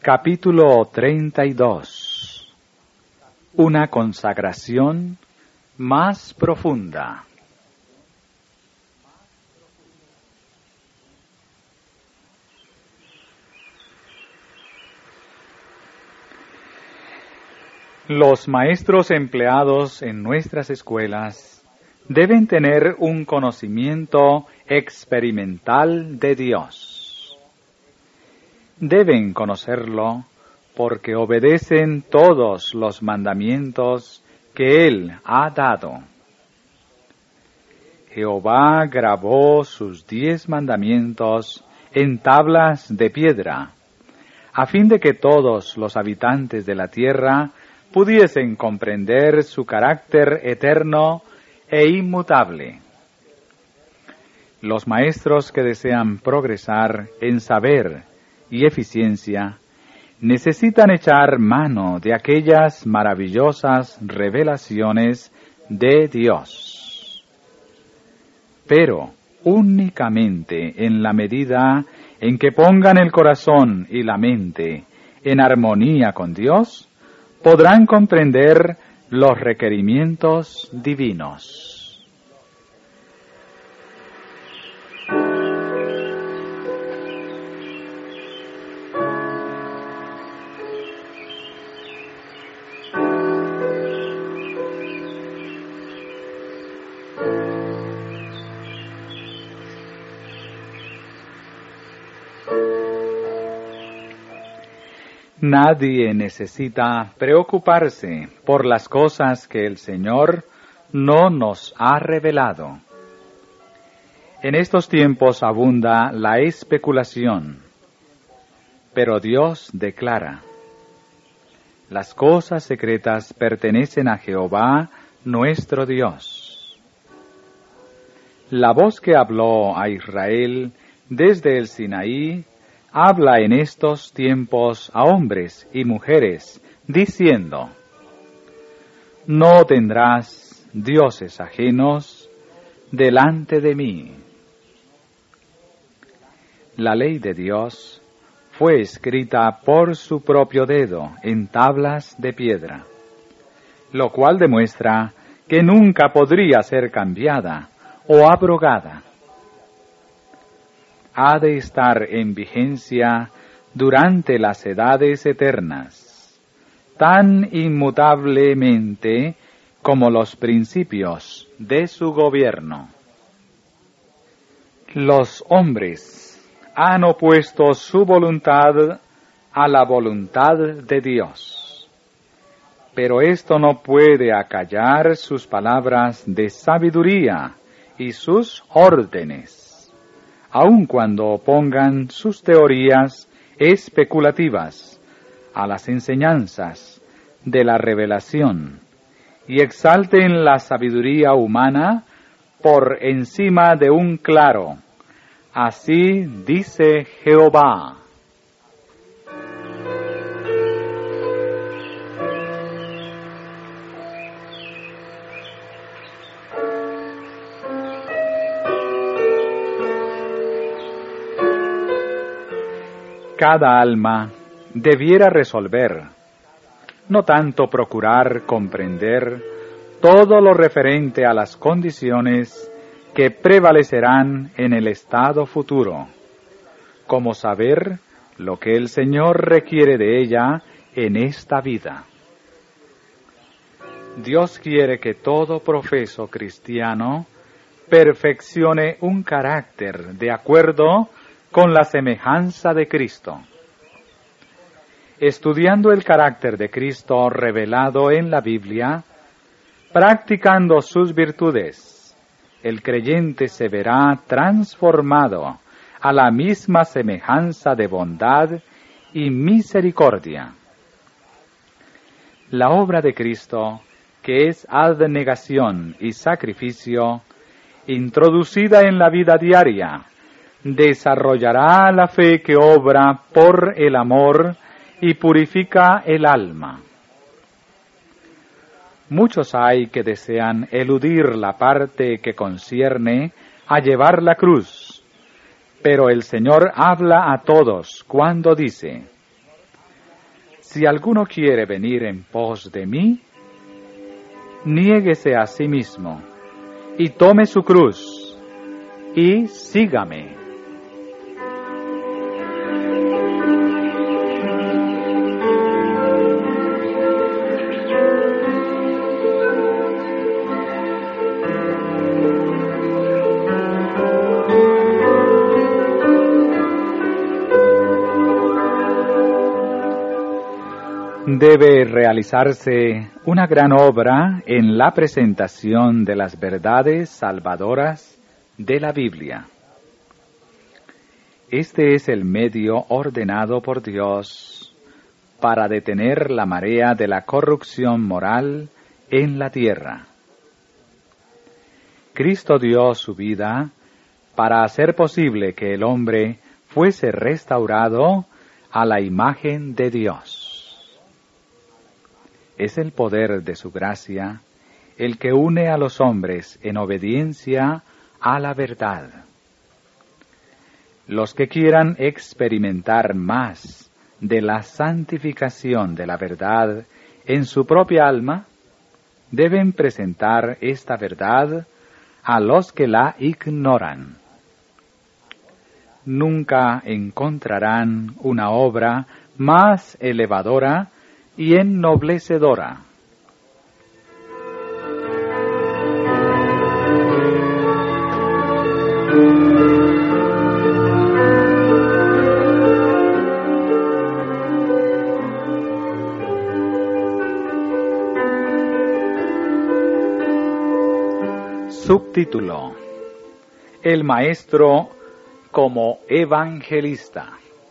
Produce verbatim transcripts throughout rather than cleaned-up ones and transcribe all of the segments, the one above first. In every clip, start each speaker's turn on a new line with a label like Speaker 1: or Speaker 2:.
Speaker 1: Capítulo treinta y dos. Una consagración más profunda. Los maestros empleados en nuestras escuelas deben tener un conocimiento experimental de Dios. Deben conocerlo porque obedecen todos los mandamientos que Él ha dado. Jehová grabó sus diez mandamientos en tablas de piedra, a fin de que todos los habitantes de la tierra pudiesen comprender su carácter eterno e inmutable. Los maestros que desean progresar en saber y eficiencia necesitan echar mano de aquellas maravillosas revelaciones de Dios. Pero únicamente en la medida en que pongan el corazón y la mente en armonía con Dios, podrán comprender los requerimientos divinos. Nadie necesita preocuparse por las cosas que el Señor no nos ha revelado. En estos tiempos abunda la especulación, pero Dios declara: las cosas secretas pertenecen a Jehová nuestro Dios. La voz que habló a Israel desde el Sinaí habla en estos tiempos a hombres y mujeres, diciendo: no tendrás dioses ajenos delante de mí. La ley de Dios fue escrita por su propio dedo en tablas de piedra, lo cual demuestra que nunca podría ser cambiada o abrogada. Ha de estar en vigencia durante las edades eternas, tan inmutablemente como los principios de su gobierno. Los hombres han opuesto su voluntad a la voluntad de Dios, pero esto no puede acallar sus palabras de sabiduría y sus órdenes, aun cuando opongan sus teorías especulativas a las enseñanzas de la revelación y exalten la sabiduría humana por encima de un claro. Así dice Jehová. Cada alma debiera resolver, no tanto procurar comprender todo lo referente a las condiciones que prevalecerán en el estado futuro, como saber lo que el Señor requiere de ella en esta vida. Dios quiere que todo profeso cristiano perfeccione un carácter de acuerdo con la semejanza de Cristo. Estudiando el carácter de Cristo revelado en la Biblia, practicando sus virtudes, el creyente se verá transformado a la misma semejanza de bondad y misericordia. La obra de Cristo, que es abnegación y sacrificio, introducida en la vida diaria, desarrollará la fe que obra por el amor y purifica el alma. Muchos hay que desean eludir la parte que concierne a llevar la cruz, pero el Señor habla a todos cuando dice: Si alguno quiere venir en pos de mí, niéguese a sí mismo, y tome su cruz, y sígame. Debe realizarse una gran obra en la presentación de las verdades salvadoras de la Biblia. Este es el medio ordenado por Dios para detener la marea de la corrupción moral en la tierra. Cristo dio su vida para hacer posible que el hombre fuese restaurado a la imagen de Dios. Es el poder de su gracia el que une a los hombres en obediencia a la verdad. Los que quieran experimentar más de la santificación de la verdad en su propia alma, deben presentar esta verdad a los que la ignoran. Nunca encontrarán una obra más elevadora y ennoblecedora. Subtítulo: El maestro como evangelista.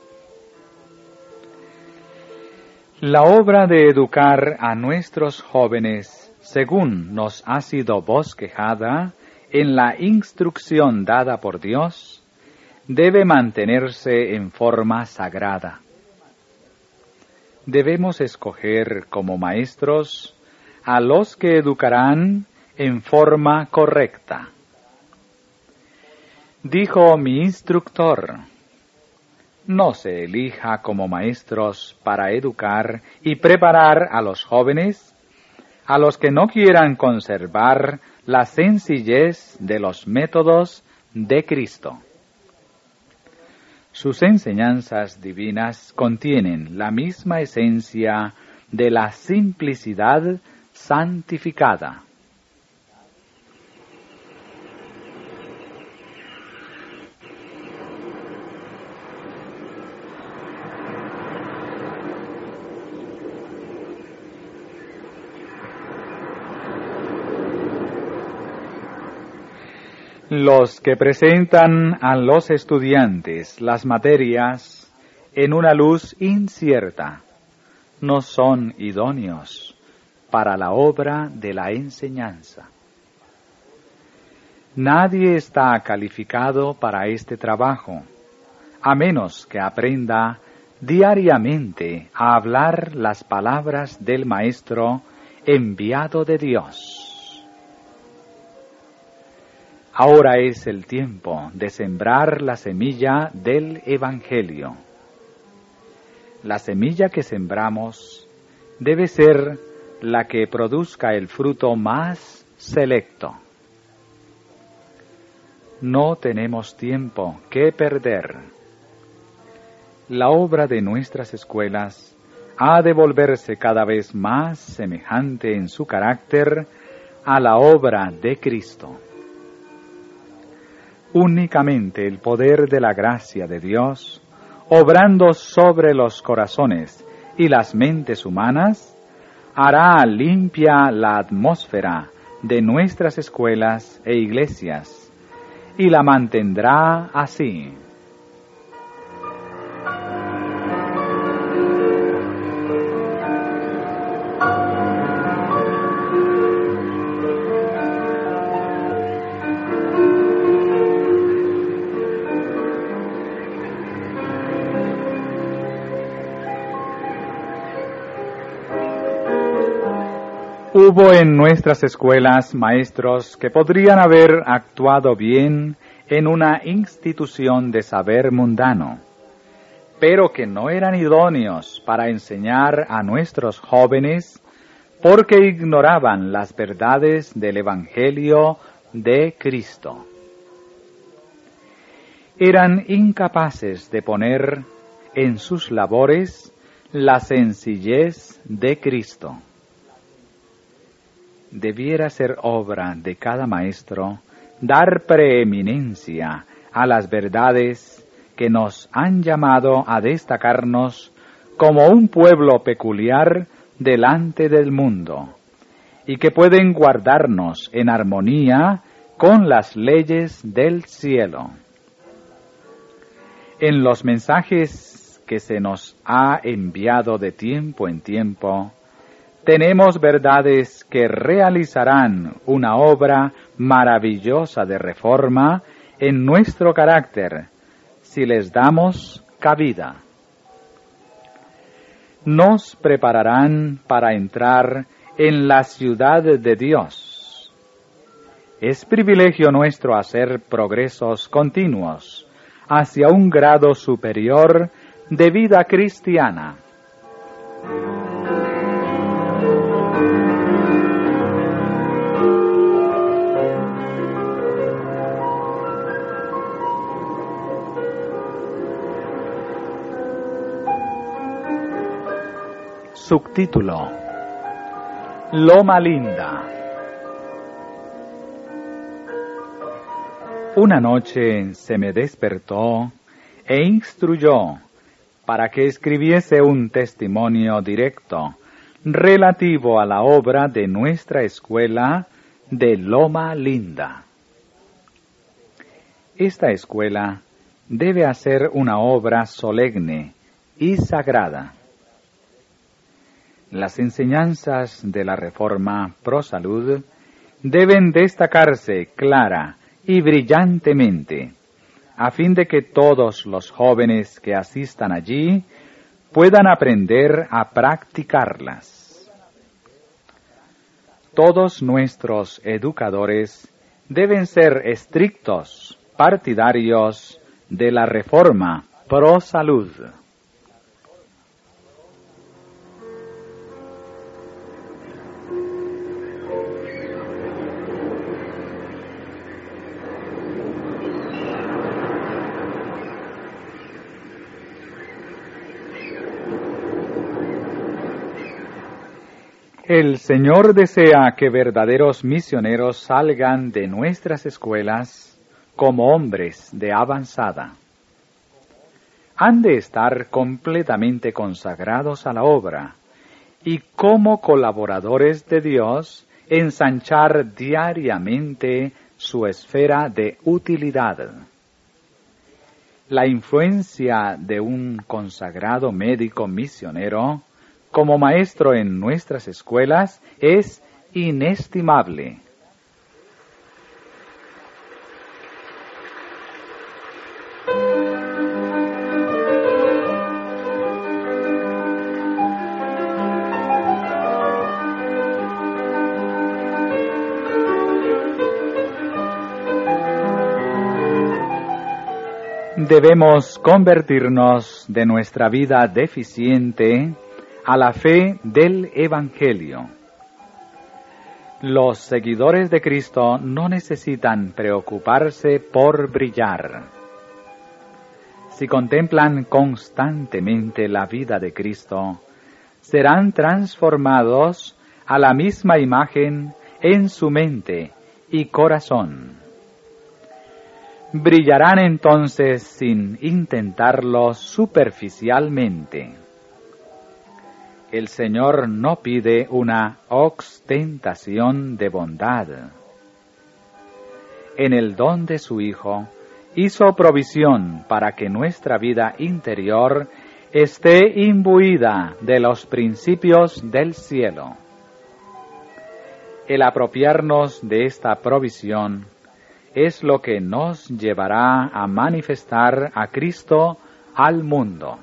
Speaker 1: La obra de educar a nuestros jóvenes, según nos ha sido bosquejada en la instrucción dada por Dios, debe mantenerse en forma sagrada. Debemos escoger como maestros a los que educarán en forma correcta. Dijo mi instructor: no se elija como maestros para educar y preparar a los jóvenes, a los que no quieran conservar la sencillez de los métodos de Cristo. Sus enseñanzas divinas contienen la misma esencia de la simplicidad santificada. Los que presentan a los estudiantes las materias en una luz incierta no son idóneos para la obra de la enseñanza. Nadie está calificado para este trabajo, a menos que aprenda diariamente a hablar las palabras del Maestro enviado de Dios. Ahora es el tiempo de sembrar la semilla del Evangelio. La semilla que sembramos debe ser la que produzca el fruto más selecto. No tenemos tiempo que perder. La obra de nuestras escuelas ha de volverse cada vez más semejante en su carácter a la obra de Cristo. Únicamente el poder de la gracia de Dios, obrando sobre los corazones y las mentes humanas, hará limpia la atmósfera de nuestras escuelas e iglesias, y la mantendrá así. Hubo en nuestras escuelas maestros que podrían haber actuado bien en una institución de saber mundano, pero que no eran idóneos para enseñar a nuestros jóvenes porque ignoraban las verdades del Evangelio de Cristo. Eran incapaces de poner en sus labores la sencillez de Cristo. Debiera ser obra de cada maestro dar preeminencia a las verdades que nos han llamado a destacarnos como un pueblo peculiar delante del mundo y que pueden guardarnos en armonía con las leyes del cielo. En los mensajes que se nos ha enviado de tiempo en tiempo, tenemos verdades que realizarán una obra maravillosa de reforma en nuestro carácter, si les damos cabida. Nos prepararán para entrar en la ciudad de Dios. Es privilegio nuestro hacer progresos continuos hacia un grado superior de vida cristiana. Subtítulo: Loma Linda. Una noche se me despertó e instruyó para que escribiese un testimonio directo relativo a la obra de nuestra escuela de Loma Linda. Esta escuela debe hacer una obra solemne y sagrada. Las enseñanzas de la Reforma Pro Salud deben destacarse clara y brillantemente, a fin de que todos los jóvenes que asistan allí puedan aprender a practicarlas. Todos nuestros educadores deben ser estrictos partidarios de la Reforma Pro Salud. El Señor desea que verdaderos misioneros salgan de nuestras escuelas como hombres de avanzada. Han de estar completamente consagrados a la obra y como colaboradores de Dios ensanchar diariamente su esfera de utilidad. La influencia de un consagrado médico misionero como maestro en nuestras escuelas es inestimable. Debemos convertirnos de nuestra vida deficiente a la fe del Evangelio. Los seguidores de Cristo no necesitan preocuparse por brillar. Si contemplan constantemente la vida de Cristo, serán transformados a la misma imagen en su mente y corazón. Brillarán entonces sin intentarlo superficialmente. El Señor no pide una ostentación de bondad. En el don de su Hijo, hizo provisión para que nuestra vida interior esté imbuida de los principios del cielo. El apropiarnos de esta provisión es lo que nos llevará a manifestar a Cristo al mundo.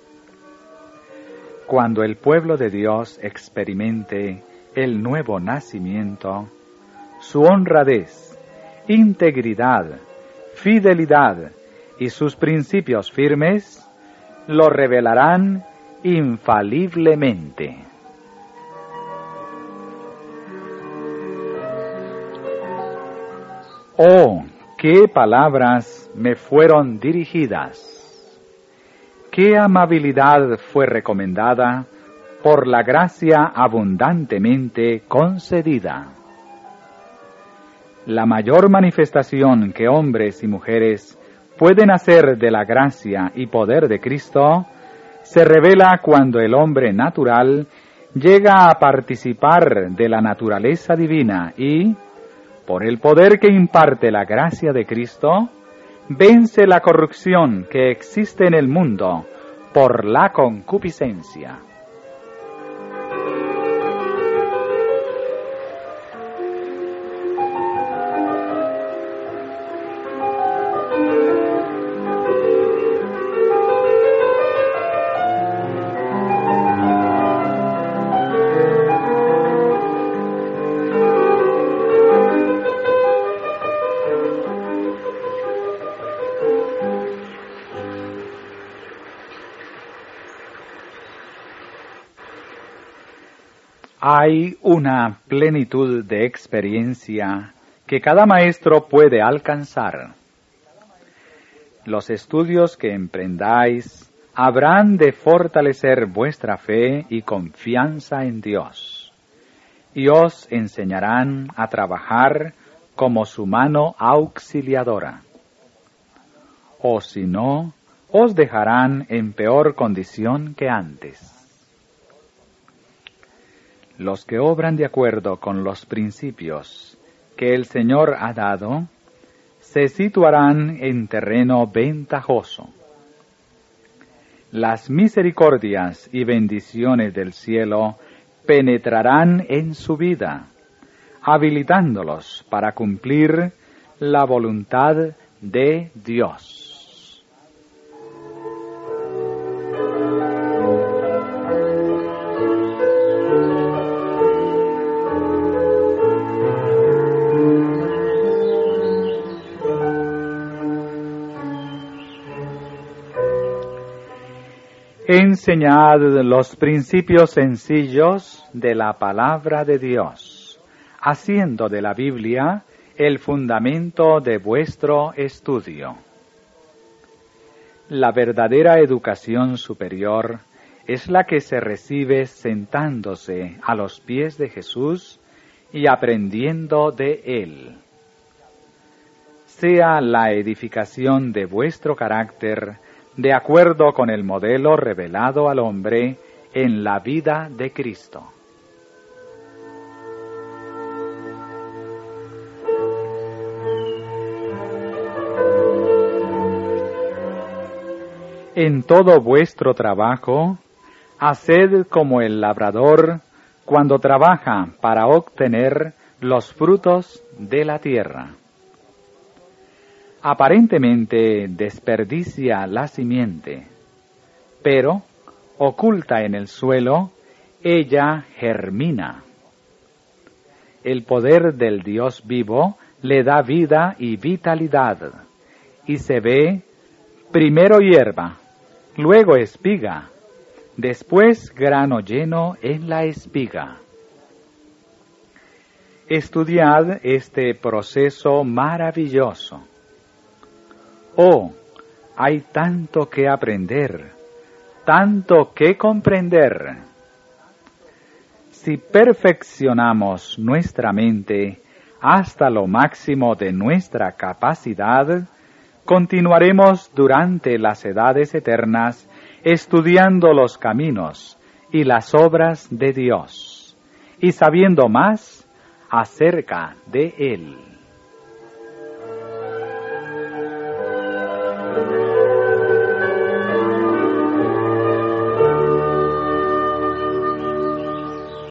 Speaker 1: Cuando el pueblo de Dios experimente el nuevo nacimiento, su honradez, integridad, fidelidad y sus principios firmes lo revelarán infaliblemente. Oh, qué palabras me fueron dirigidas, qué amabilidad fue recomendada por la gracia abundantemente concedida. La mayor manifestación que hombres y mujeres pueden hacer de la gracia y poder de Cristo se revela cuando el hombre natural llega a participar de la naturaleza divina y, por el poder que imparte la gracia de Cristo, vence la corrupción que existe en el mundo por la concupiscencia. Hay una plenitud de experiencia que cada maestro puede alcanzar. Los estudios que emprendáis habrán de fortalecer vuestra fe y confianza en Dios, y os enseñarán a trabajar como su mano auxiliadora. O si no, os dejarán en peor condición que antes. Los que obran de acuerdo con los principios que el Señor ha dado, se situarán en terreno ventajoso. Las misericordias y bendiciones del cielo penetrarán en su vida, habilitándolos para cumplir la voluntad de Dios. Enseñad los principios sencillos de la palabra de Dios, haciendo de la Biblia el fundamento de vuestro estudio. La verdadera educación superior es la que se recibe sentándose a los pies de Jesús y aprendiendo de Él. Sea la edificación de vuestro carácter de acuerdo con el modelo revelado al hombre en la vida de Cristo. En todo vuestro trabajo, haced como el labrador cuando trabaja para obtener los frutos de la tierra. Aparentemente desperdicia la simiente, pero, oculta en el suelo, ella germina. El poder del Dios vivo le da vida y vitalidad, y se ve primero hierba, luego espiga, después grano lleno en la espiga. Estudiad este proceso maravilloso. Oh, hay tanto que aprender, tanto que comprender. Si perfeccionamos nuestra mente hasta lo máximo de nuestra capacidad, continuaremos durante las edades eternas estudiando los caminos y las obras de Dios y sabiendo más acerca de Él.